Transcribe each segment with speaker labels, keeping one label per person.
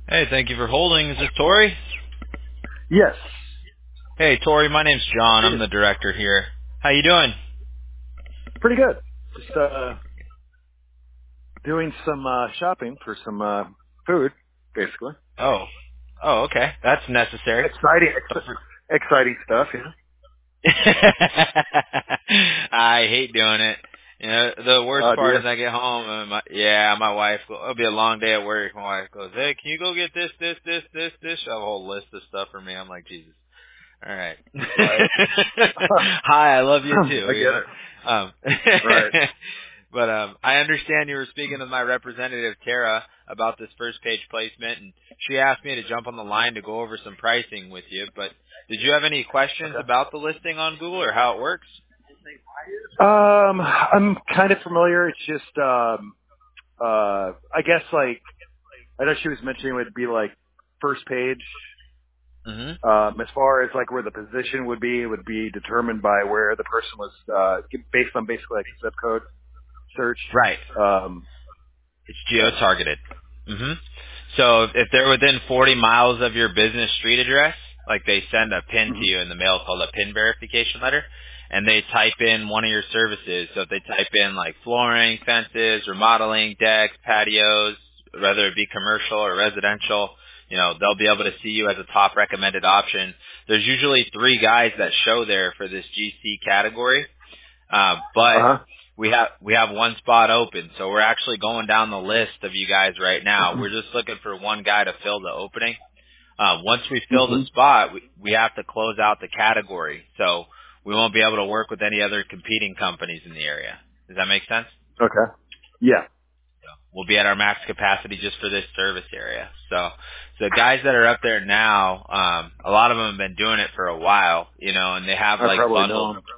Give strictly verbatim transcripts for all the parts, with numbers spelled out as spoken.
Speaker 1: Hey, thank you for holding. Is this Tori?
Speaker 2: Yes.
Speaker 1: Hey, Tori, my name's John.
Speaker 2: It
Speaker 1: I'm
Speaker 2: is.
Speaker 1: the director here. How you doing?
Speaker 2: Pretty good. Just uh doing some uh shopping for some uh food, basically.
Speaker 1: Oh. Oh, okay. That's necessary.
Speaker 2: Exciting
Speaker 1: But
Speaker 2: ex-
Speaker 1: for-
Speaker 2: exciting stuff, yeah.
Speaker 1: I hate doing it. You know, the worst
Speaker 2: Uh do
Speaker 1: part
Speaker 2: you?
Speaker 1: is I get home and my yeah, my wife. Go, it'll be a long day at work. My wife goes, "Hey, can you go get this, this, this, this, this?" She'll have a whole list of stuff for me. I'm like, Jesus. All right.
Speaker 2: Right.
Speaker 1: Hi, I love you
Speaker 2: I
Speaker 1: too.
Speaker 2: get
Speaker 1: You know.
Speaker 2: it.
Speaker 1: Um,
Speaker 2: Right.
Speaker 1: but um, I understand you were speaking with my representative Tara about this first page placement, and she asked me to jump on the line to go over some pricing with you. But did you have any questions
Speaker 2: Okay.
Speaker 1: about the listing on Google or how it works?
Speaker 2: Um I'm kind of familiar. It's just um uh I guess like I know she was mentioning it would be like first page.
Speaker 1: hmm
Speaker 2: Um, as far as like where the position would be, it would be determined by where the person was uh based on basically like a zip code search.
Speaker 1: Right.
Speaker 2: Um,
Speaker 1: It's
Speaker 2: yeah.
Speaker 1: geo-targeted. hmm So if they're within forty miles of your business street address, like they send a pin
Speaker 2: hmm
Speaker 1: to you in the mail called a pin verification letter, and they type in one of your services. So if they type in like flooring, fences, remodeling, decks, patios, whether it be commercial or residential, you know, they'll be able to see you as a top recommended option. There's usually three guys that show there for this G C category. Uh,
Speaker 2: Uh
Speaker 1: but
Speaker 2: huh.
Speaker 1: we have we have one spot open, so we're actually going down the list of you guys right now. We're just looking for one guy to fill the opening. Uh, once we fill the
Speaker 2: hmm
Speaker 1: spot, we, we have to close out the category, so we won't be able to work with any other competing companies in the area. Does that make sense?
Speaker 2: Okay. Yeah.
Speaker 1: So we'll be at our max capacity just for this service area. So the guys that are up there now, um, a lot of them have been doing it for a while, you know, and they have
Speaker 2: I
Speaker 1: like
Speaker 2: probably
Speaker 1: bundled.
Speaker 2: know him.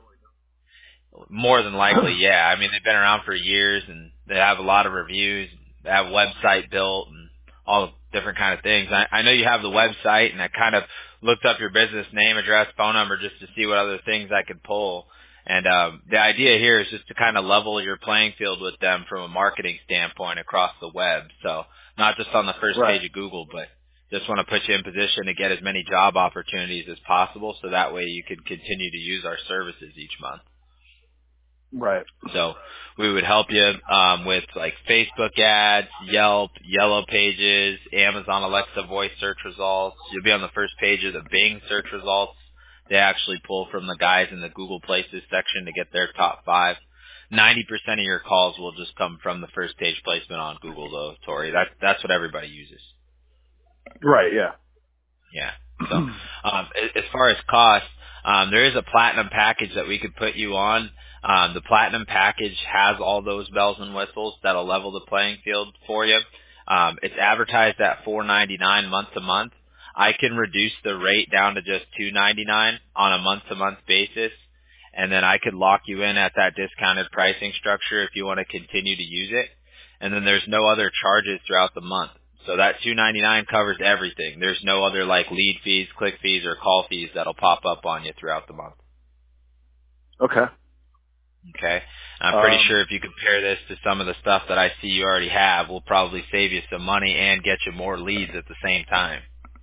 Speaker 1: More than likely, yeah. I mean, they've been around for years, and they have a lot of reviews. They have a website built, and all different kind of things. I, I know you have the website, and I kind of looked up your business name, address, phone number, just to see what other things I could pull. And um, the idea here is just to kind of level your playing field with them from a marketing standpoint across the web. So not just on the first
Speaker 2: right.
Speaker 1: page of Google, but just want to put you in position to get as many job opportunities as possible, so that way you can continue to use our services each month.
Speaker 2: Right.
Speaker 1: So we would help you um, with like Facebook ads, Yelp, Yellow Pages, Amazon Alexa voice search results. You'll be on the first page of the Bing search results. They actually pull from the guys in the Google Places section to get their top five. ninety percent of your calls will just come from the first page placement on Google though, Tori. That, that's what everybody uses.
Speaker 2: Right. Yeah.
Speaker 1: Yeah. So, um, a- as far as cost, um, there is a platinum package that we could put you on. Um, the platinum package has all those bells and whistles that'll level the playing field for you. Um, it's advertised at four ninety-nine month to month. I can reduce the rate down to just two ninety-nine on a month to month basis, and then I could lock you in at that discounted pricing structure if you want to continue to use it. And then there's no other charges throughout the month. So that two ninety-nine covers everything. There's no other like lead fees, click fees, or call fees that'll pop up on you throughout the month.
Speaker 2: Okay.
Speaker 1: Okay? I'm pretty
Speaker 2: Um.
Speaker 1: sure if you compare this to some of the stuff that I see you already have, we'll probably save you some money and get you more leads at the same time.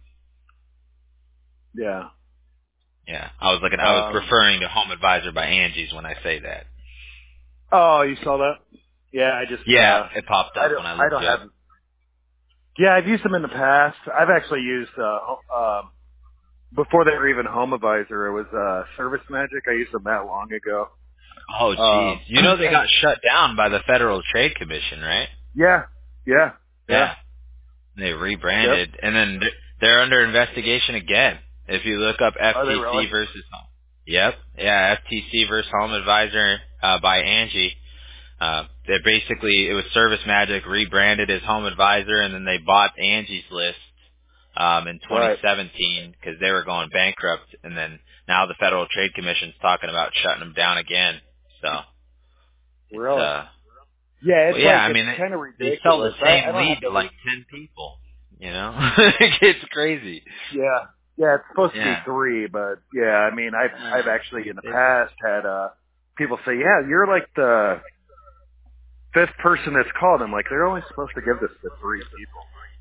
Speaker 2: Yeah.
Speaker 1: Yeah. I was looking I was
Speaker 2: Um.
Speaker 1: referring to Home Advisor by Angie's when I say that.
Speaker 2: Oh, you saw that? Yeah. I just.
Speaker 1: Yeah,
Speaker 2: uh
Speaker 1: it popped
Speaker 2: I
Speaker 1: up
Speaker 2: don't.
Speaker 1: when I
Speaker 2: I
Speaker 1: looked
Speaker 2: don't
Speaker 1: you up.
Speaker 2: have. Yeah, I've used them in the past. I've actually used. uh ho- um Before they were even Home Advisor, it was uh Service Magic. I used them that long ago.
Speaker 1: Oh geez.
Speaker 2: Um.
Speaker 1: You know they got shut down by the Federal Trade Commission, right?
Speaker 2: yeah. Yeah. Yeah.
Speaker 1: Yeah. They
Speaker 2: Yep.
Speaker 1: rebranded, and then th- they're under investigation again. If you look up
Speaker 2: Are they really?
Speaker 1: F T C versus Home. Yep, yeah, F T C versus Home Advisor uh, by Angie. Uh, they basically it was Service Magic rebranded as Home Advisor, and then they bought Angie's List um, in
Speaker 2: Right.
Speaker 1: twenty seventeen because they were going bankrupt, and then now the Federal Trade Commission's talking about shutting them down again. So it's
Speaker 2: Really?
Speaker 1: uh
Speaker 2: Yeah,
Speaker 1: well,
Speaker 2: it's
Speaker 1: yeah,
Speaker 2: like
Speaker 1: I
Speaker 2: it's
Speaker 1: mean, they,
Speaker 2: kind of
Speaker 1: they sell the
Speaker 2: ridiculous. I, I
Speaker 1: same
Speaker 2: don't have
Speaker 1: lead
Speaker 2: the
Speaker 1: to like
Speaker 2: lead.
Speaker 1: ten people. You know, it's crazy.
Speaker 2: Yeah, yeah, it's supposed to be
Speaker 1: Yeah.
Speaker 2: three, but yeah, I mean, I've I've
Speaker 1: Uh,
Speaker 2: actually in the
Speaker 1: they,
Speaker 2: past had uh people say, yeah, you're like the fifth person that's called. I'm like, they're only supposed to give this to three people.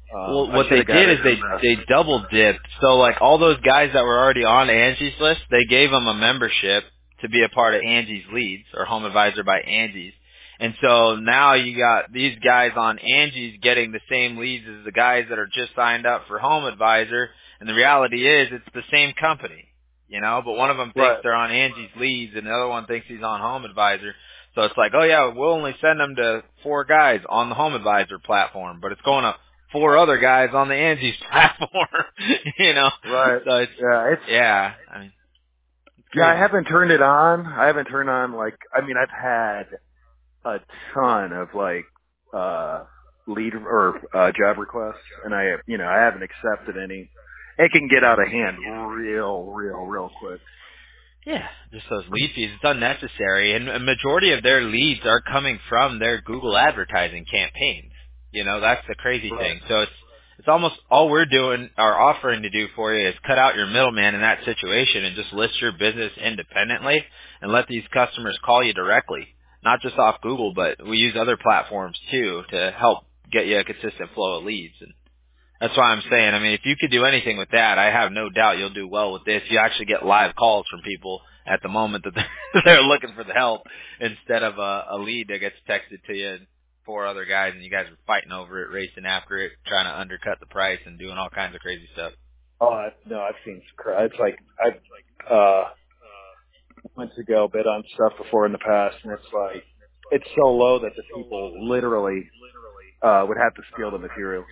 Speaker 2: Um,
Speaker 1: Well,
Speaker 2: I
Speaker 1: what
Speaker 2: should
Speaker 1: they
Speaker 2: have got
Speaker 1: did is
Speaker 2: it
Speaker 1: they
Speaker 2: in the.
Speaker 1: they double dipped. So like all those guys that were already on Angie's list, they gave them a membership to be a part of Angie's Leads or Home Advisor by Angie's. And so now you got these guys on Angie's getting the same leads as the guys that are just signed up for Home Advisor. And the reality is it's the same company, you know, but one of them thinks
Speaker 2: Right.
Speaker 1: they're on Angie's Leads and the other one thinks he's on Home Advisor. So it's like, oh yeah, we'll only send them to four guys on the Home Advisor platform, but it's going to four other guys on the Angie's platform, you know.
Speaker 2: Right.
Speaker 1: So it's
Speaker 2: Yeah. It's.
Speaker 1: yeah, I mean it's
Speaker 2: Yeah. I
Speaker 1: crazy.
Speaker 2: haven't turned it on. I haven't turned on like. I mean, I've had a ton of like uh lead or uh job requests, and I have, you know, I haven't accepted any. It can get out of hand real, real, real quick.
Speaker 1: Yeah, just those lead fees. It's unnecessary, and a majority of their leads are coming from their Google advertising campaigns. You know, that's the crazy
Speaker 2: Right.
Speaker 1: thing. So it's it's almost all we're doing, or offering to do for you, is cut out your middleman in that situation and just list your business independently and let these customers call you directly, not just off Google, but we use other platforms too to help get you a consistent flow of leads. And that's why I'm saying, I mean, if you could do anything with that, I have no doubt you'll do well with this. You actually get live calls from people at the moment that they're, they're looking for the help instead of a, a lead that gets texted to you and four other guys and you guys are fighting over it, racing after it, trying to undercut the price and doing all kinds of crazy stuff.
Speaker 2: Oh I, no, I've seen. cra- It's like I uh went to go bid on stuff before in the past, and it's like it's so low that the people literally uh would have to steal the materials.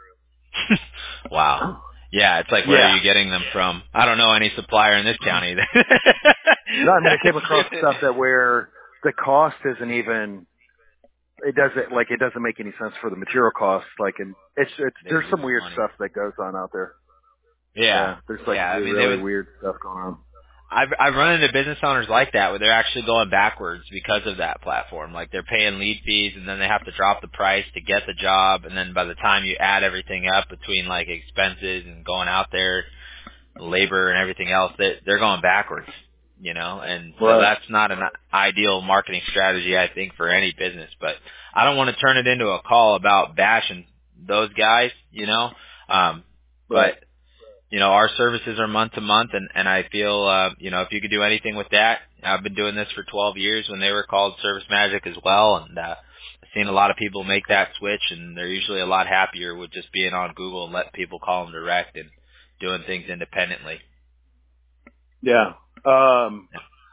Speaker 1: Wow. Yeah, it's like, where are
Speaker 2: Yeah.
Speaker 1: you getting them from? I don't know any supplier in this county that,
Speaker 2: No, I mean, I came
Speaker 1: that's
Speaker 2: across
Speaker 1: doing
Speaker 2: stuff
Speaker 1: it.
Speaker 2: that where the cost isn't even, it doesn't, like, it doesn't make any sense for the material costs. Like, and it's, it's,
Speaker 1: They
Speaker 2: there's some
Speaker 1: lose
Speaker 2: weird
Speaker 1: money.
Speaker 2: stuff that goes on out there.
Speaker 1: Yeah.
Speaker 2: Yeah. There's like
Speaker 1: Yeah, I
Speaker 2: re-
Speaker 1: mean, they
Speaker 2: really
Speaker 1: would
Speaker 2: weird stuff going on.
Speaker 1: I've I've run into business owners like that where they're actually going backwards because of that platform. Like they're paying lead fees and then they have to drop the price to get the job, and then by the time you add everything up between like expenses and going out there, labor and everything else, they they're going backwards, you know. And so
Speaker 2: Right.
Speaker 1: that's not an ideal marketing strategy, I think, for any business. But I don't want to turn it into a call about bashing those guys, you know. Um,
Speaker 2: Right.
Speaker 1: but you know, our services are month to month, and, and I feel, uh, you know, if you could do anything with that, I've been doing this for twelve years when they were called Service Magic as well, and uh, I've seen a lot of people make that switch, and they're usually a lot happier with just being on Google and letting people call them direct and doing things independently.
Speaker 2: Yeah. Um,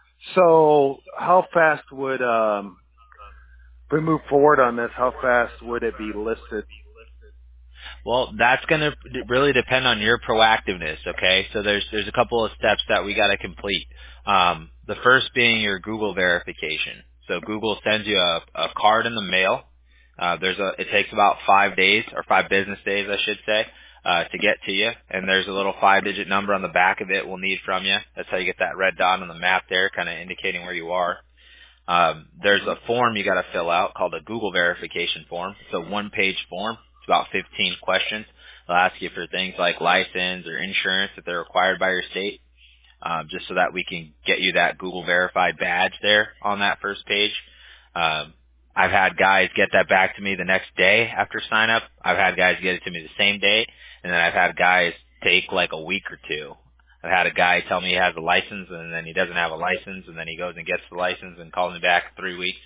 Speaker 2: so how fast would, um, if we move forward on this, how fast would it be listed?
Speaker 1: Well, that's going to really depend on your proactiveness, okay? So there's there's a couple of steps that we got to complete. Um, the first being your Google verification. So Google sends you a, a card in the mail. Uh, there's a it takes about five days or five business days, I should say, uh, to get to you. And there's a little five-digit number on the back of it we'll need from you. That's how you get that red dot on the map there, kind of indicating where you are. Um, there's a form you got to fill out called a Google verification form. It's a one-page form. It's about fifteen questions. They'll ask you for things like license or insurance if they're required by your state, um, just so that we can get you that Google verified badge there on that first page. Um, I've had guys get that back to me the next day after sign up. I've had guys get it to me the same day, and then I've had guys take like a week or two. I've had a guy tell me he has a license and then he doesn't have a license, and then he goes and gets the license and calls me back three weeks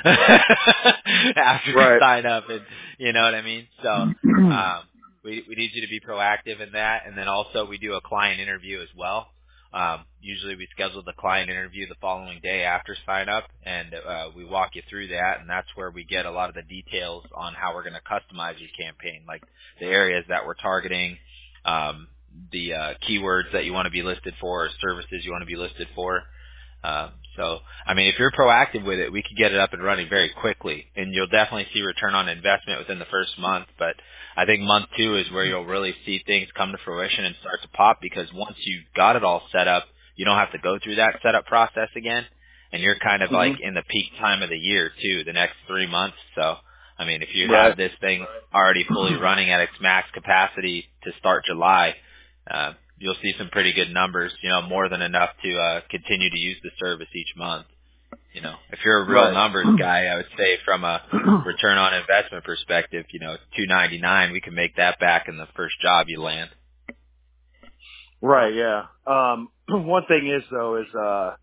Speaker 1: after we
Speaker 2: Right.
Speaker 1: sign up, and you know what I mean? So um we we need you to be proactive in that, and then also we do a client interview as well. Um, usually we schedule the client interview the following day after sign up, and uh, we walk you through that, and that's where we get a lot of the details on how we're going to customize your campaign, like the areas that we're targeting, um, the uh, keywords that you want to be listed for, or services you want to be listed for. Um, so, I mean, if you're proactive with it, we could get it up and running very quickly, and you'll definitely see return on investment within the first month. But I think month two is where you'll really see things come to fruition and start to pop, because once you've got it all set up, you don't have to go through that setup process again, and you're kind of
Speaker 2: hmm
Speaker 1: like in the peak time of the year too, the next three months. So, I mean, if you
Speaker 2: Right.
Speaker 1: have this thing already fully running at its max capacity to start July, uh, you'll see some pretty good numbers, you know, more than enough to uh, continue to use the service each month. You know, if you're a real
Speaker 2: Right.
Speaker 1: numbers guy, I would say from a return on investment perspective, you know, two ninety-nine, we can make that back in the first job you land.
Speaker 2: Right. Yeah. Um, one thing is though is uh,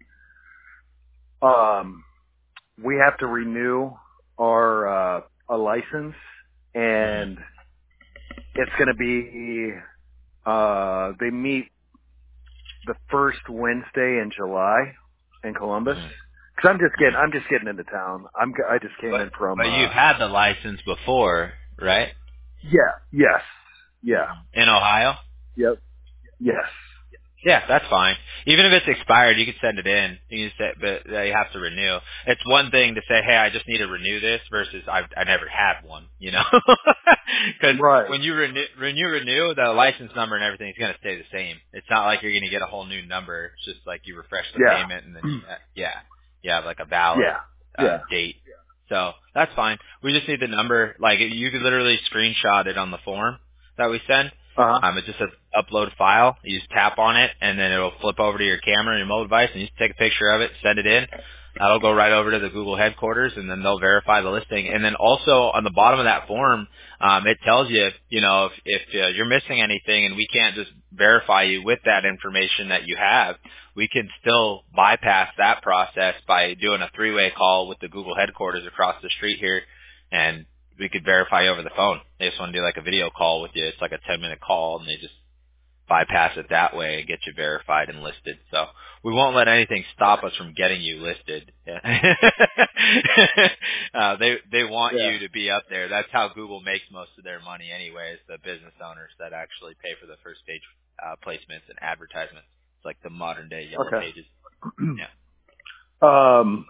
Speaker 2: um, we have to renew our uh, a license, and it's going to be uh, they meet the first Wednesday in July in Columbus.
Speaker 1: Mm-hmm.
Speaker 2: Cause I'm just getting, I'm just getting into town. I'm, I just came
Speaker 1: But
Speaker 2: in from,
Speaker 1: but
Speaker 2: uh,
Speaker 1: you've had the license before, right?
Speaker 2: yeah, yes, yeah,
Speaker 1: In Ohio?
Speaker 2: yep, yes,
Speaker 1: Yeah, that's fine. Even if it's expired, you can send it in. You can say, but uh, you have to renew. It's one thing to say, "Hey, I just need to renew this," versus "I I never had one," you know? Because
Speaker 2: right,
Speaker 1: when you renew, when you renew, the license number and everything is going to stay the same. It's not like you're going to get a whole new number. It's just like you refresh the
Speaker 2: yeah,
Speaker 1: payment and then you, uh, yeah, you have like a valid
Speaker 2: yeah,
Speaker 1: uh,
Speaker 2: yeah,
Speaker 1: date. So that's fine. We just need the number. Like you could literally screenshot it on the form that we send.
Speaker 2: uh huh,
Speaker 1: Um, it just says upload file. You just tap on it, and then it'll flip over to your camera and your mobile device, and you just take a picture of it, send it in. That'll go right over to the Google headquarters, and then they'll verify the listing. And then also on the bottom of that form, um, it tells you, you know, if, if uh, you're missing anything, and we can't just verify you with that information that you have, we can still bypass that process by doing a three-way call with the Google headquarters across the street here, and we could verify over the phone. They just want to do like a video call with you. It's like a ten minute call, and they just bypass it that way and get you verified and listed. So we won't let anything stop us from getting you listed. Yeah. uh, they they want
Speaker 2: yeah,
Speaker 1: you to be up there. That's how Google makes most of their money, anyways. The business owners that actually pay for the first page uh, placements and advertisements. It's like the modern day Yellow
Speaker 2: okay.
Speaker 1: Pages. Yeah.
Speaker 2: um,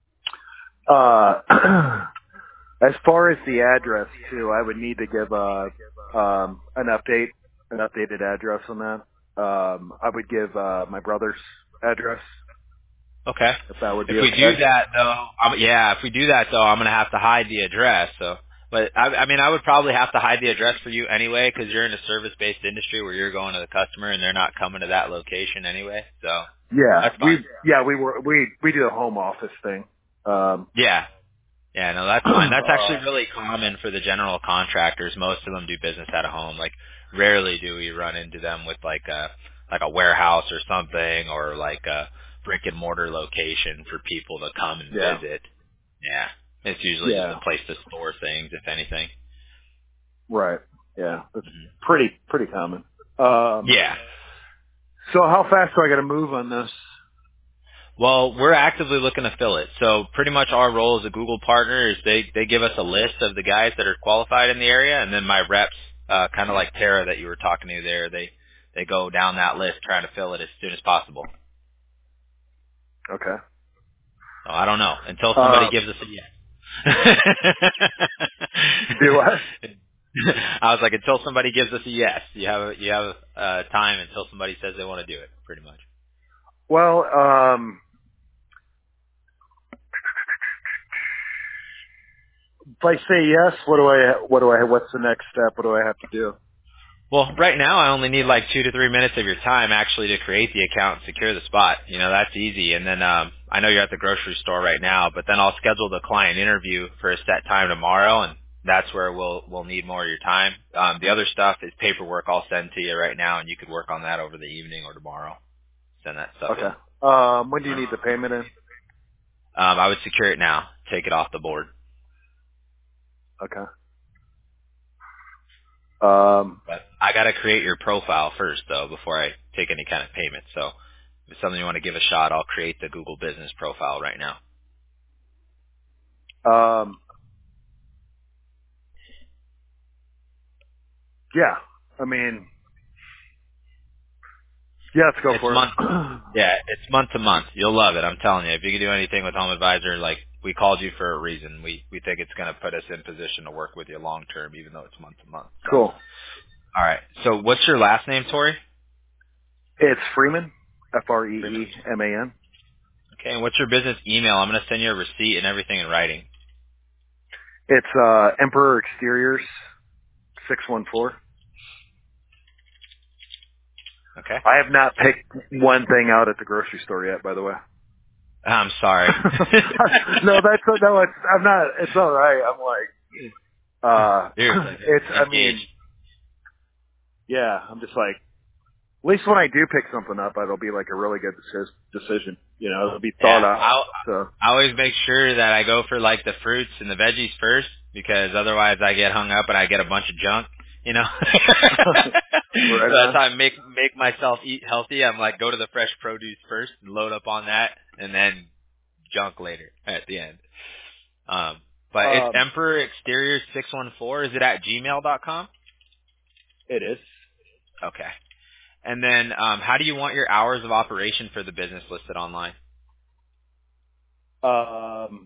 Speaker 2: uh, as far as the address too, I would need to give a um an update, an updated address on that. Um, I would give uh my brother's address
Speaker 1: Okay.
Speaker 2: if that would
Speaker 1: If
Speaker 2: be
Speaker 1: we do
Speaker 2: okay.
Speaker 1: that though, um, yeah, if we do that though, I'm gonna have to hide the address. So, but I, I mean, I would probably have to hide the address for you anyway, because you're in a service-based industry where you're going to the customer and they're not coming to that location anyway. So
Speaker 2: Yeah,
Speaker 1: that's
Speaker 2: we
Speaker 1: fine.
Speaker 2: yeah we were we we do a home office thing. Um,
Speaker 1: Yeah, yeah, no, that's fine. That's
Speaker 2: uh,
Speaker 1: actually really common for the general contractors. Most of them do business at home. Like, rarely do we run into them with like a like a warehouse or something, or like a brick and mortar location for people to come and
Speaker 2: yeah,
Speaker 1: visit. Yeah, it's usually just
Speaker 2: yeah,
Speaker 1: a place to store things, if anything.
Speaker 2: right, yeah, that's
Speaker 1: hmm
Speaker 2: pretty pretty common. Um,
Speaker 1: Yeah.
Speaker 2: so how fast do I got to move on this?
Speaker 1: Well, we're actively looking to fill it. So pretty much our role as a Google partner is they, they give us a list of the guys that are qualified in the area, and then my reps, uh, kind of like Tara that you were talking to there, they, they go down that list trying to fill it as soon as possible.
Speaker 2: Okay.
Speaker 1: So I don't know until somebody
Speaker 2: Um,
Speaker 1: gives us a yes.
Speaker 2: do what?
Speaker 1: I was like, until somebody gives us a yes, you have you have uh, time until somebody says they want to do it, pretty much.
Speaker 2: Well, um, if I say yes, what do I what do I what's the next step? What do I have to do?
Speaker 1: Well, right now I only need like two to three minutes of your time actually to create the account and secure the spot. You know, that's easy. And then um, I know you're at the grocery store right now, but then I'll schedule the client interview for a set time tomorrow, and that's where we'll we'll need more of your time. Um, the other stuff is paperwork I'll send to you right now, and you could work on that over the evening or tomorrow. Send that stuff in.
Speaker 2: Okay. Um, when do you
Speaker 1: Um,
Speaker 2: need the payment in?
Speaker 1: I would secure it now. Take it off the board.
Speaker 2: Okay. Um,
Speaker 1: But I got to create your profile first, though, before I take any kind of payment. So if it's something you want to give a shot, I'll create the Google Business profile right now.
Speaker 2: um, yeah. I mean, yeah, let's go
Speaker 1: It's
Speaker 2: for it.
Speaker 1: month, yeah, it's month to month. You'll love it. I'm telling you. If you can do anything with Home Advisor, like we called you for a reason. We we think it's going to put us in position to work with you long term, even though it's month to month. So,
Speaker 2: Cool.
Speaker 1: all right. So, what's your last name, Tori?
Speaker 2: It's Freeman, F R E
Speaker 1: Freeman.
Speaker 2: E M A N.
Speaker 1: Okay. And what's your business email? I'm going to send you a receipt and everything in writing.
Speaker 2: It's uh, Emperor Exteriors six one four.
Speaker 1: Okay.
Speaker 2: I have not picked one thing out at the grocery store yet, by the way.
Speaker 1: I'm sorry.
Speaker 2: no, that's no, it's I'm not. It's all right. I'm like, uh, it's. I mean, yeah. I'm just like, at least when I do pick something up, it'll be like a really good deci- decision. You know, it'll be thought
Speaker 1: Yeah,
Speaker 2: out.
Speaker 1: I'll,
Speaker 2: So
Speaker 1: I always make sure that I go for like the fruits and the veggies first, because otherwise I get hung up and I get a bunch of junk. You know,
Speaker 2: right
Speaker 1: so that's
Speaker 2: on.
Speaker 1: how I make make myself eat healthy. I'm like, go to the fresh produce first and load up on that, and then junk later at the end. Um, but it's
Speaker 2: Um,
Speaker 1: Emperor Exterior six one four. Is it at gmail dot com?
Speaker 2: it is.
Speaker 1: Okay. And then, um, how do you want your hours of operation for the business listed online?
Speaker 2: Um,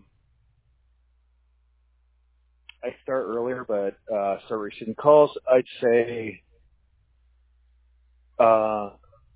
Speaker 2: I start earlier, but uh, start receiving calls. I'd say, uh,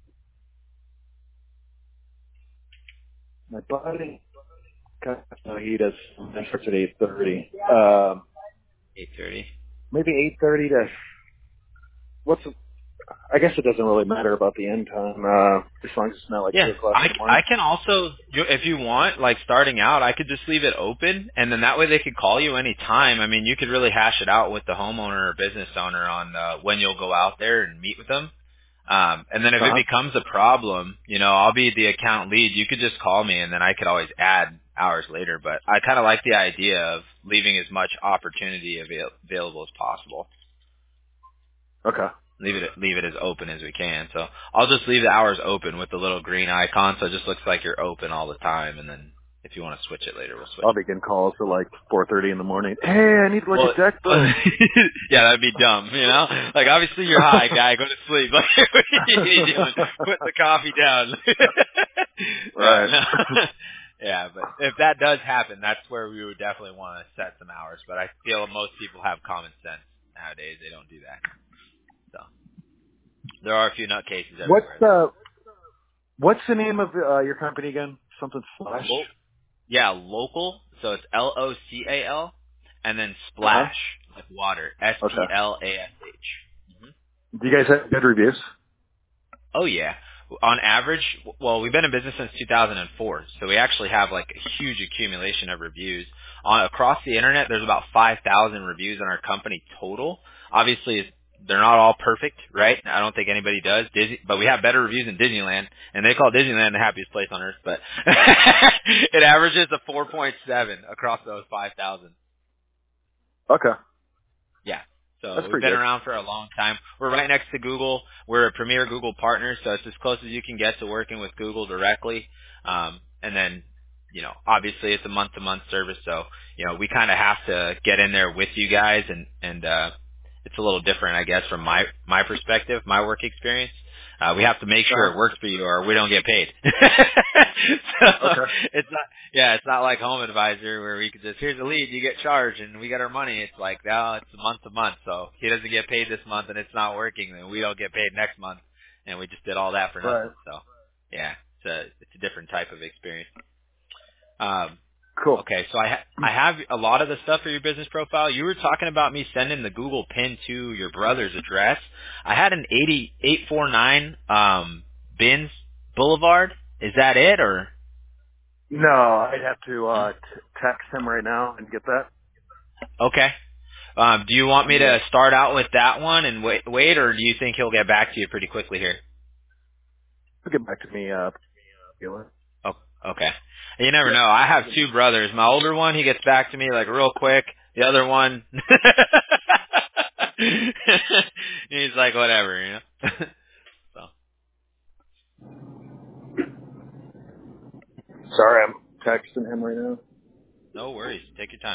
Speaker 2: my buddy, no, he does. He starts at eight thirty. Um,
Speaker 1: eight thirty.
Speaker 2: maybe eight thirty to. What's? I guess it doesn't really matter about the end time, uh, as long as it's not like two
Speaker 1: Yeah,
Speaker 2: o'clock
Speaker 1: I,
Speaker 2: in the morning.
Speaker 1: I can also, you- if you want, like starting out, I could just leave it open, and then that way they could call you any time. I mean, you could really hash it out with the homeowner or business owner on uh, when you'll go out there and meet with them. Um, and then if it
Speaker 2: Uh-huh.
Speaker 1: becomes a problem, you know, I'll be the account lead. You could just call me, and then I could always add hours later. But I kind of like the idea of leaving as much opportunity avail- available as possible.
Speaker 2: Okay.
Speaker 1: Leave it leave it as open as we can. So I'll just leave the hours open with the little green icon, so it just looks like you're open all the time. And then if you want to switch it later, we'll switch
Speaker 2: I'll
Speaker 1: it.
Speaker 2: be getting calls at like four thirty in the morning. Hey, I need to look
Speaker 1: Well,
Speaker 2: at deck book.
Speaker 1: yeah, that'd be dumb, you know. Like obviously you're high, guy. Go to sleep. Like what are you doing? Put the coffee down. yeah,
Speaker 2: Right.
Speaker 1: no. yeah, but if that does happen, that's where we would definitely want to set some hours. But I feel most people have common sense nowadays. They don't do that. So there are a few nutcases
Speaker 2: What's
Speaker 1: everywhere, though.
Speaker 2: the What's the name of uh, your company again? Something Splash.
Speaker 1: Lo- yeah, local. So it's L O C A L, and then
Speaker 2: Uh huh.
Speaker 1: splash, like water. S P
Speaker 2: Okay.
Speaker 1: L A S H. Mm-hmm.
Speaker 2: Do you guys have good reviews?
Speaker 1: Oh yeah. On average, well, we've been in business since two thousand four, so we actually have like a huge accumulation of reviews. On across the internet, there's about five thousand reviews on our company total. Obviously, they're not all perfect, right? I don't think anybody does. Disney, but we have better reviews than Disneyland, and they call Disneyland the happiest place on earth. But it averages a four point seven across those five thousand.
Speaker 2: Okay.
Speaker 1: Yeah. So
Speaker 2: That's
Speaker 1: we've
Speaker 2: pretty
Speaker 1: been
Speaker 2: good.
Speaker 1: around for a long time. We're right next to Google. We're a premier Google partner, so it's as close as you can get to working with Google directly. Um, and then, you know, obviously it's a month-to-month service, so you know we kind of have to get in there with you guys, and and uh, it's a little different, I guess, from my my perspective, my work experience. Uh, we have to make sure
Speaker 2: Uh
Speaker 1: it works for you, or we don't get paid. so
Speaker 2: huh. Okay.
Speaker 1: it's not, yeah, it's not like Home Advisor where we could just, here's a lead, you get charged, and we get our money. It's like, no, it's month to month. So if he doesn't get paid this month and it's not working, then we don't get paid next month, and we just did all that for
Speaker 2: Right.
Speaker 1: nothing. So yeah, it's a it's a different type of experience. Um,
Speaker 2: Cool.
Speaker 1: Okay, so I ha- I have a lot of the stuff for your business profile. You were talking about me sending the Google pin to your brother's address. I had an eighty eight four nine um Bins Boulevard. Is that it or
Speaker 2: No, I'd have to
Speaker 1: no?
Speaker 2: uh, t- text him right now and get that.
Speaker 1: Okay. Um, do you want me
Speaker 2: Yeah.
Speaker 1: to start out with that one and wait, wait, or do you think he'll get back to you pretty quickly here?
Speaker 2: He'll get back to me. Uh, Bueller.
Speaker 1: Oh, okay. You never
Speaker 2: Yeah.
Speaker 1: know. I have two brothers. My older one, he gets back to me like real quick. The other one, he's like whatever, you know. so
Speaker 2: Sorry, I'm texting him right now.
Speaker 1: no worries. Take your time.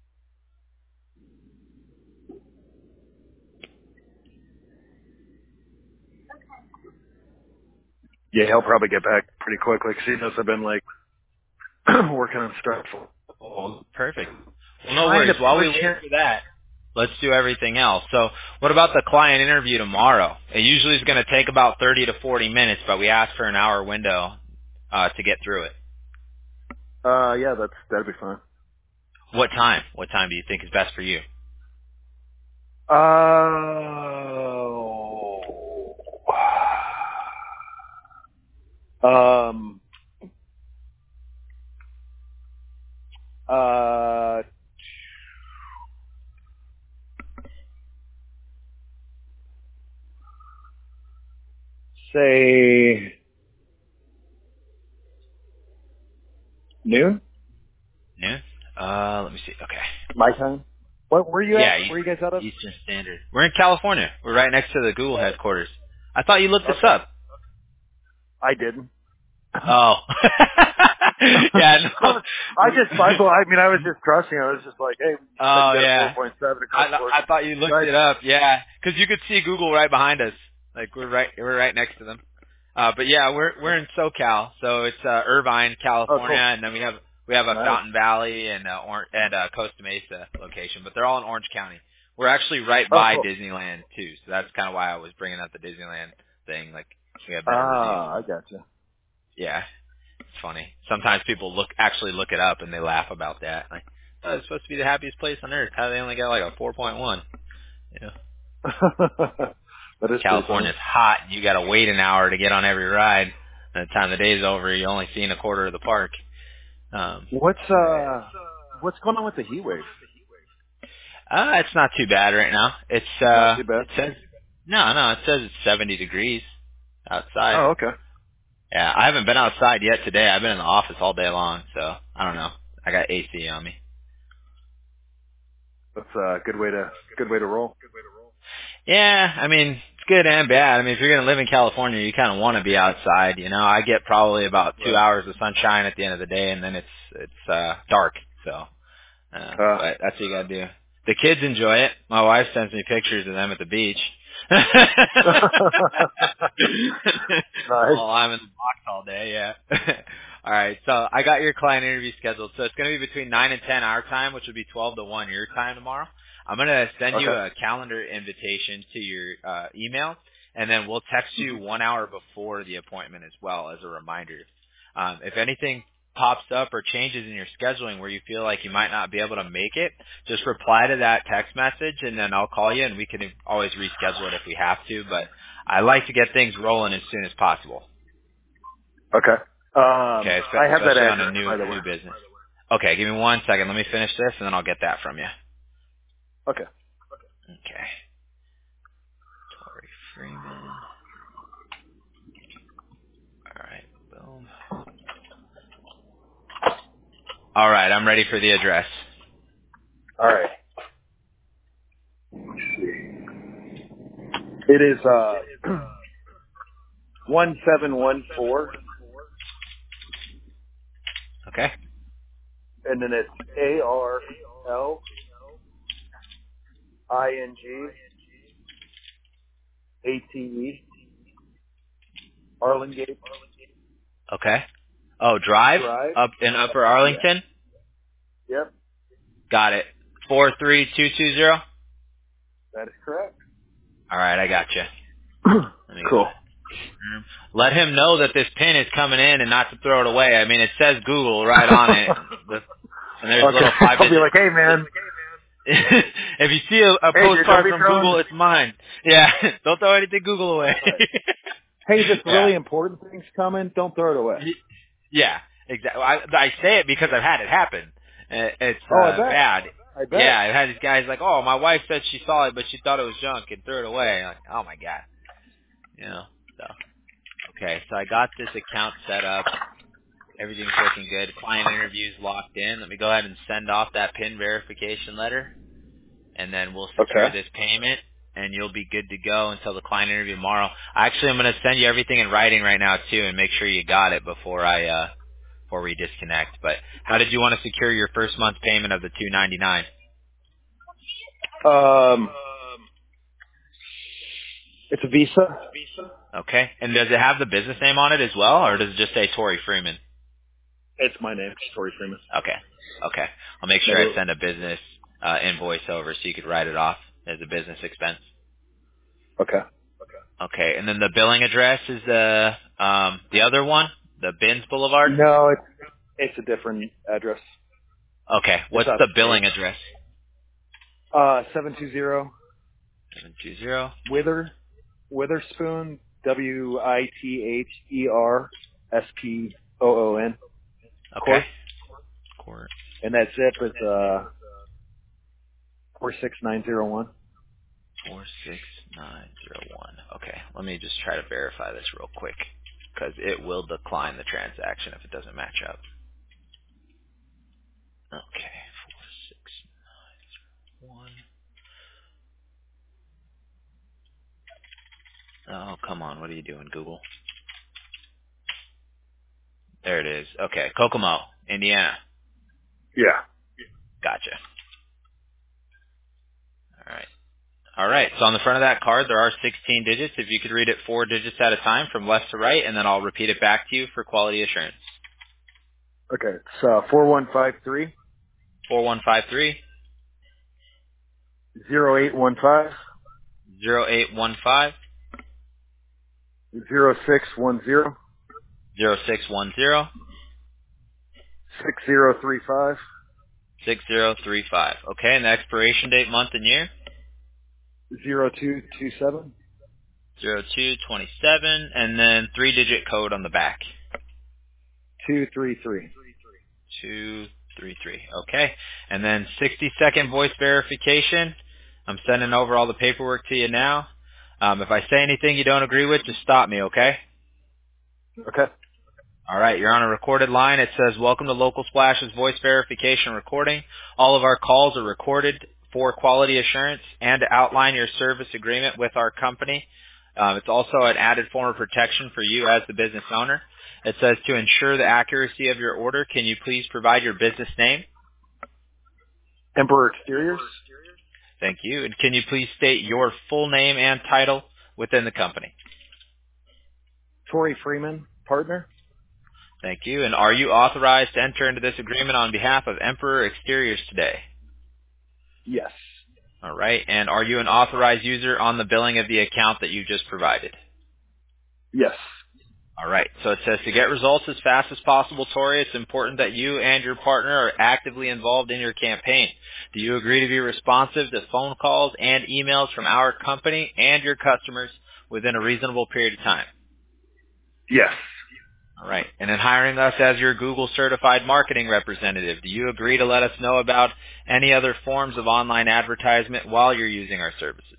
Speaker 2: Yeah, he'll probably get back pretty quickly because he knows I've been like working on stuff. Um,
Speaker 1: Perfect. Well, no
Speaker 2: trying to
Speaker 1: worries. While we
Speaker 2: push
Speaker 1: wait
Speaker 2: him.
Speaker 1: for that, let's do everything else. So, what about the client interview tomorrow? It usually is going to take about thirty to forty minutes, but we ask for an hour window uh, to get through it.
Speaker 2: Uh, yeah, that's that'd be fine.
Speaker 1: What time? What time do you think is best for you?
Speaker 2: Uh, um, Uh, say noon.
Speaker 1: Noon? Uh, let me see. Okay.
Speaker 2: My time. What? Where are you
Speaker 1: Yeah,
Speaker 2: at?
Speaker 1: East-
Speaker 2: Where are you guys out of?
Speaker 1: Eastern Standard. We're in California. We're right next to the Google headquarters. I thought you looked us
Speaker 2: Okay.
Speaker 1: up.
Speaker 2: I didn't.
Speaker 1: Oh. yeah, no.
Speaker 2: I just, I, I mean, I was just trusting. I was just like, hey, you said you
Speaker 1: Oh,
Speaker 2: got a
Speaker 1: yeah.
Speaker 2: four point seven across
Speaker 1: I
Speaker 2: the
Speaker 1: I thought you looked
Speaker 2: board.
Speaker 1: it up. Yeah, because you could see Google right behind us. Like we're right we're right next to them. Uh, but yeah, we're we're in SoCal, so it's uh, Irvine,
Speaker 2: Oh,
Speaker 1: California,
Speaker 2: cool.
Speaker 1: and then we have we have a
Speaker 2: Nice.
Speaker 1: Fountain Valley and uh, or- and uh, Costa Mesa location, but they're all in Orange County. We're actually right
Speaker 2: Oh,
Speaker 1: by
Speaker 2: cool.
Speaker 1: Disneyland too, so that's kind of why I was bringing up the Disneyland thing. Like we have better reviews.
Speaker 2: Ah, I gotcha.
Speaker 1: Yeah, it's funny. Sometimes people look actually look it up and they laugh about that. Like, oh, it's supposed to be the happiest place on earth. How do they only got like a four point one? Yeah.
Speaker 2: That is pretty funny.
Speaker 1: California's hot. You got to wait an hour to get on every ride. By the time the day's over, you only seen a quarter of the park. Um,
Speaker 2: What's
Speaker 1: right.
Speaker 2: uh, what's going on with the heat wave?
Speaker 1: Uh, it's not too bad right now. It's
Speaker 2: Not
Speaker 1: uh,
Speaker 2: too bad.
Speaker 1: it says no, no. It says it's seventy degrees outside.
Speaker 2: Oh, okay.
Speaker 1: Yeah, I haven't been outside yet today. I've been in the office all day long, so I don't know. I got A C on me.
Speaker 2: That's a good way to good way to roll.
Speaker 1: Yeah, I mean, it's good and bad. I mean, if you're going to live in California, you kind of want to be outside, you know. I get probably about two
Speaker 2: Right.
Speaker 1: hours of sunshine at the end of the day, and then it's it's uh dark, so uh
Speaker 2: Uh,
Speaker 1: but that's what you got to do. The kids enjoy it. My wife sends me pictures of them at the beach.
Speaker 2: nice.
Speaker 1: While I'm in the box all day, yeah. All right, so I got your client interview scheduled. So it's going to be between nine and ten our time, which will be twelve to one your time tomorrow. I'm going to send you
Speaker 2: Okay.
Speaker 1: a calendar invitation to your uh, email, and then we'll text you one hour before the appointment as well as a reminder. Um, if anything pops up or changes in your scheduling where you feel like you might not be able to make it, just reply to that text message, and then I'll call you, and we can always reschedule it if we have to. But I like to get things rolling as soon as possible.
Speaker 2: Okay. Um,
Speaker 1: Okay,
Speaker 2: I
Speaker 1: espe-
Speaker 2: have that
Speaker 1: especially on a
Speaker 2: address,
Speaker 1: new
Speaker 2: by the way.
Speaker 1: new business. Okay, give me one second. Let me finish this, and then I'll get that from you.
Speaker 2: Okay.
Speaker 1: Okay. Tori Freeman. All right. Boom. All right. I'm ready for the address.
Speaker 2: All right. It is uh one seven one four,
Speaker 1: Okay.
Speaker 2: and then it's A R L I N G A T E Arlingate
Speaker 1: Okay. Oh, Drive
Speaker 2: Drive.
Speaker 1: up in Upper
Speaker 2: Yeah.
Speaker 1: Arlington.
Speaker 2: Yep.
Speaker 1: Got it. Four three two two zero.
Speaker 2: That is correct.
Speaker 1: All right. I got you. Let me go
Speaker 2: Cool.
Speaker 1: ahead. Confirm. Let him know that this pin is coming in and not to throw it away. I mean, it says Google right on it. The, and there's
Speaker 2: Okay.
Speaker 1: little five
Speaker 2: I'll be
Speaker 1: digit.
Speaker 2: like, hey man.
Speaker 1: If you see a, a
Speaker 2: Hey dude, don't
Speaker 1: postcard
Speaker 2: be
Speaker 1: from
Speaker 2: throwing.
Speaker 1: Google, it's mine. Yeah. Don't throw anything Google away.
Speaker 2: Right. Hey, this
Speaker 1: Yeah.
Speaker 2: really important thing's coming. Don't throw it away.
Speaker 1: Y- Yeah, exactly. I, I say it because I've had it happen. Uh, It's
Speaker 2: Oh, I
Speaker 1: uh,
Speaker 2: bet.
Speaker 1: bad.
Speaker 2: I
Speaker 1: Yeah,
Speaker 2: bet.
Speaker 1: I've had these guys like, oh, my wife said she saw it, but she thought it was junk and threw it away. Like, oh my god, you know. So okay, so I got this account set up. Everything's looking good. Client interview's locked in. Let me go ahead and send off that PIN verification letter, and then we'll secure
Speaker 2: Okay.
Speaker 1: this payment, and you'll be good to go until the client interview tomorrow. Actually, I'm going to send you everything in writing right now too, and make sure you got it before I uh before we disconnect. But how did you want to secure your first month's payment of the two ninety-nine?
Speaker 2: Um, it's a Visa.
Speaker 1: Okay. And does it have the business name on it as well, or does it just say Tori Freeman?
Speaker 2: It's my name, Tori Freeman.
Speaker 1: Okay. Okay. I'll make sure I
Speaker 2: Never.
Speaker 1: send a business uh, invoice over so you could write it off as a business expense.
Speaker 2: Okay.
Speaker 1: Okay. And then the billing address is the um, the other one, the Bins Boulevard.
Speaker 2: No, it's it's a different address.
Speaker 1: Okay.
Speaker 2: It's
Speaker 1: What's the
Speaker 2: upstate.
Speaker 1: billing address?
Speaker 2: Uh, seven two zero
Speaker 1: seven two zero.
Speaker 2: Wither Witherspoon. W I T H E R S P O O N.
Speaker 1: Okay.
Speaker 2: Court.
Speaker 1: Court.
Speaker 2: And that zip is uh four six nine zero one.
Speaker 1: Four six nine zero one. Okay, let me just try to verify this real quick because it will decline the transaction if it doesn't match up. Okay, four six nine one. Oh, come on. What are you doing, Google? There it is. Okay, Kokomo, Indiana.
Speaker 2: Yeah.
Speaker 1: Gotcha. All right. All right. So on the front of that card, there are sixteen digits. If you could read it four digits at a time from left to right, and then I'll repeat it back to you for quality assurance.
Speaker 2: Okay. It's uh four one five three
Speaker 1: four one five three
Speaker 2: zero eight one five
Speaker 1: zero eight one five
Speaker 2: zero six one zero
Speaker 1: zero six one zero
Speaker 2: six zero three five
Speaker 1: six zero three five. Okay, and the expiration date, month, and year?
Speaker 2: zero two two seven.
Speaker 1: zero two twenty-seven, and then three-digit code on the back.
Speaker 2: Two three three.
Speaker 1: two three three. Okay, and then sixty-second voice verification. I'm sending over all the paperwork to you now. Um, if I say anything you don't agree with, just stop me, okay?
Speaker 2: Okay.
Speaker 1: All right, you're on a recorded line. It says, welcome to Local Splash's voice verification recording. All of our calls are recorded for quality assurance and to outline your service agreement with our company. Um, it's also an added form of protection for you as the business owner. It says, to ensure the accuracy of your order, can you please provide your business name?
Speaker 2: Emperor Exteriors.
Speaker 1: Thank you. And can you please state your full name and title within the company?
Speaker 2: Tori Freeman, partner.
Speaker 1: Thank you. And are you authorized to enter into this agreement on behalf of Emperor Exteriors today?
Speaker 2: Yes.
Speaker 1: All right. And are you an authorized user on the billing of the account that you just provided?
Speaker 2: Yes.
Speaker 1: All right. So it says to get results as fast as possible, Tori, it's important that you and your partner are actively involved in your campaign. Do you agree to be responsive to phone calls and emails from our company and your customers within a reasonable period of time?
Speaker 2: Yes.
Speaker 1: All right. And in hiring us as your Google certified marketing representative, do you agree to let us know about any other forms of online advertisement while you're using our services?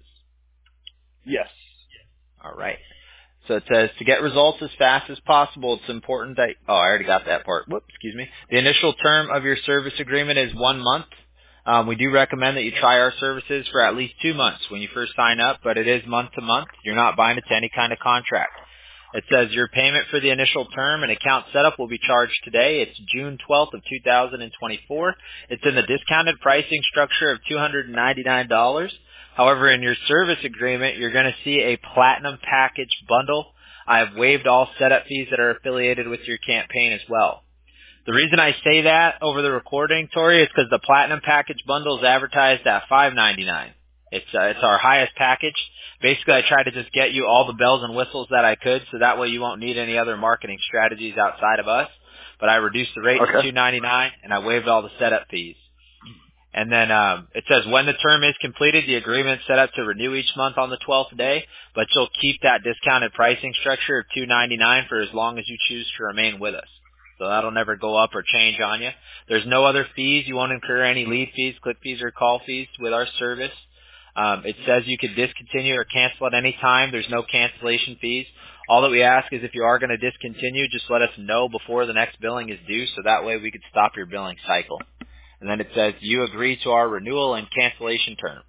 Speaker 2: Yes.
Speaker 1: All right. So it says to get results as fast as possible, it's important that, oh, I already got that part. Whoops, excuse me. The initial term of your service agreement is one month. Um, we do recommend that you try our services for at least two months when you first sign up, but it is month to month. You're not buying into any kind of contract. It says your payment for the initial term and account setup will be charged today. It's June twelfth of two thousand twenty-four. It's in the discounted pricing structure of two hundred ninety-nine dollars. However, in your service agreement, you're going to see a platinum package bundle. I have waived all setup fees that are affiliated with your campaign as well. The reason I say that over the recording, Tori, is because the platinum package bundle is advertised at five ninety-nine. It's uh, it's our highest package. Basically, I tried to just get you all the bells and whistles that I could, so that way you won't need any other marketing strategies outside of us. But I reduced the rate
Speaker 2: Okay.
Speaker 1: to two ninety-nine, and I waived all the setup fees. And then um, it says when the term is completed, the agreement is set up to renew each month on the twelfth day, but you'll keep that discounted pricing structure of two ninety-nine for as long as you choose to remain with us. So that'll never go up or change on you. There's no other fees. You won't incur any lead fees, click fees, or call fees with our service. Um, it says you could discontinue or cancel at any time. There's no cancellation fees. All that we ask is if you are going to discontinue, just let us know before the next billing is due, so that way we could stop your billing cycle. And then it says you agree to our renewal and cancellation terms.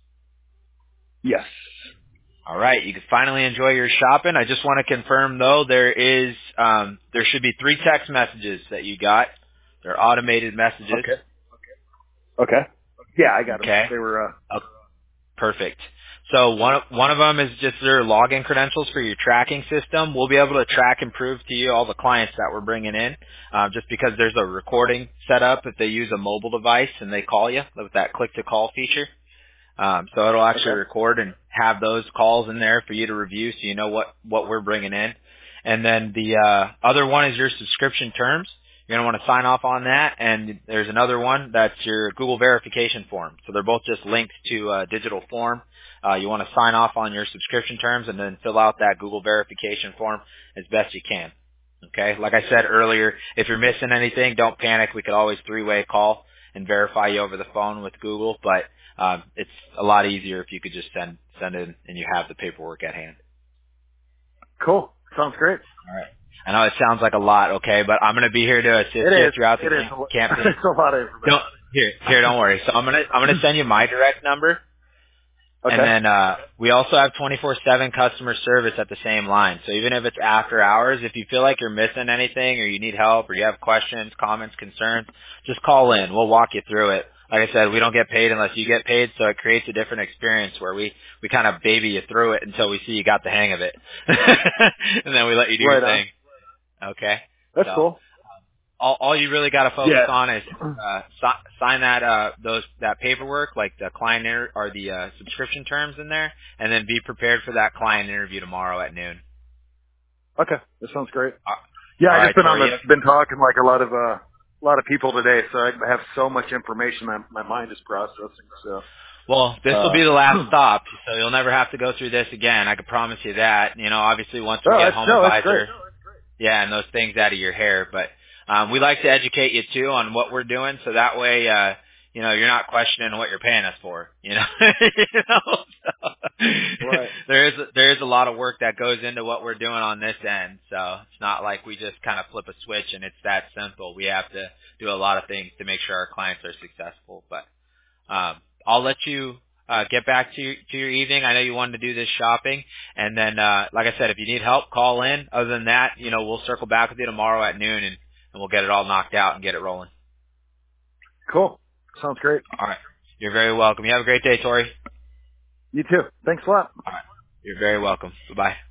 Speaker 2: Yes.
Speaker 1: All right, you can finally enjoy your shopping. I just want to confirm, though, there is um, there should be three text messages that you got. They're automated messages.
Speaker 2: Okay. Okay. Yeah, I got them.
Speaker 1: Okay.
Speaker 2: They were. Uh...
Speaker 1: Oh, perfect. So one of, one of them is just their login credentials for your tracking system. We'll be able to track and prove to you all the clients that we're bringing in, um, just because there's a recording set up if they use a mobile device and they call you with that click-to-call feature. Um, so it'll actually
Speaker 2: Okay.
Speaker 1: record and have those calls in there for you to review so you know what, what we're bringing in. And then the uh, other one is your subscription terms. You're going to want to sign off on that. And there's another one that's your Google verification form. So they're both just linked to a digital form. Uh, you want to sign off on your subscription terms and then fill out that Google verification form as best you can. Okay? Like I said earlier, if you're missing anything, don't panic. We could always three-way call and verify you over the phone with Google, but um, it's a lot easier if you could just send send in and you have the paperwork at hand.
Speaker 2: Cool. Sounds great.
Speaker 1: All right. I know it sounds like a lot, okay, but I'm going to be here to assist
Speaker 2: It
Speaker 1: you
Speaker 2: is.
Speaker 1: throughout the
Speaker 2: It is.
Speaker 1: cam-
Speaker 2: A lo-
Speaker 1: campaign.
Speaker 2: it's a lot of
Speaker 1: Don't
Speaker 2: information.
Speaker 1: here, here. Don't worry. So I'm gonna I'm gonna send you my direct number. And
Speaker 2: Okay.
Speaker 1: then uh, we also have twenty-four seven customer service at the same line. So even if it's after hours, if you feel like you're missing anything or you need help or you have questions, comments, concerns, just call in. We'll walk you through it. Like I said, we don't get paid unless you get paid, so it creates a different experience where we, we kind of baby you through it until we see you got the hang of it. And then we let you do your
Speaker 2: Right on.
Speaker 1: thing. Okay?
Speaker 2: That's
Speaker 1: So
Speaker 2: cool.
Speaker 1: all, all you really got to focus
Speaker 2: Yeah.
Speaker 1: on is uh, si- sign that uh, those that paperwork, like the client inter- or the uh, subscription terms in there, and then be prepared for that client interview tomorrow at noon.
Speaker 2: Okay. That sounds great.
Speaker 1: Uh,
Speaker 2: Yeah,
Speaker 1: all
Speaker 2: I
Speaker 1: right,
Speaker 2: just been on
Speaker 1: Tori.
Speaker 2: the
Speaker 1: you have-
Speaker 2: been talking like a lot of uh a lot of people today, so I have so much information my my mind is processing. So
Speaker 1: Well, this will
Speaker 2: uh
Speaker 1: be the last stop, so you'll never have to go through this again. I can promise you that. You know, obviously once we
Speaker 2: oh,
Speaker 1: get
Speaker 2: that's
Speaker 1: Home
Speaker 2: no, that's great.
Speaker 1: Advisor, yeah, and those things out of your hair. But um, we like to educate you too on what we're doing, so that way, uh, you know, you're not questioning what you're paying us for. You know, you know? So,
Speaker 2: Right.
Speaker 1: there is there is a lot of work that goes into what we're doing on this end. So it's not like we just kind of flip a switch and it's that simple. We have to do a lot of things to make sure our clients are successful. But um, I'll let you uh, get back to your, to your evening. I know you wanted to do this shopping, and then, uh, like I said, if you need help, call in. Other than that, you know, we'll circle back with you tomorrow at noon, and, and we'll get it all knocked out and get it rolling.
Speaker 2: Cool. Sounds great.
Speaker 1: All right. You're very welcome. You have a great day, Tori.
Speaker 2: You too. Thanks a lot.
Speaker 1: All right. You're very welcome. Bye-bye.